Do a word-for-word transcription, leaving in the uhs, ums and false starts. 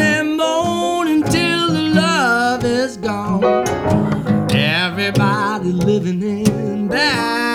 and moan until the love is gone. Everybody living in that